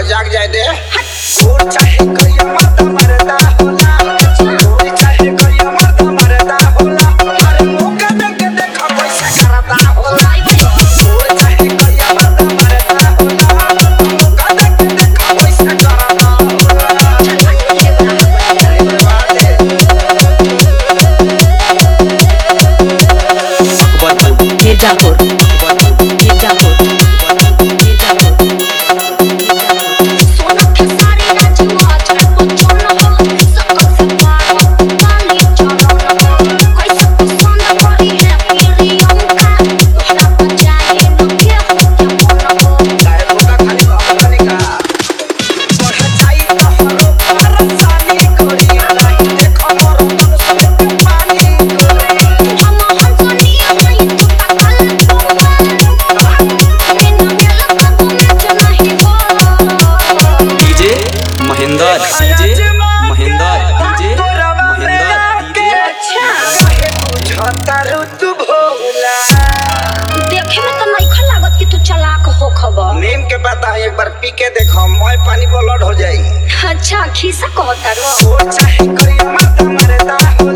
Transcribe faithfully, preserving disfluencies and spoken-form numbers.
जाग जाए दे। और चाहे कोई मर्द मरदा होला, और चाहे कोई मर्द मरदा होला, हर मौका देके देखा पैसा करदा होला। और चाहे कोई मर्द मरदा होला, मौका देके देखा पैसा करदा होला। मिर्जापुर मिर्जापुर नीम के पता एक बार पी के देखो, मोय पानी ब्लड हो जाई। अच्छा खीसा कहता रो। चाहे कोई मर्द मरदा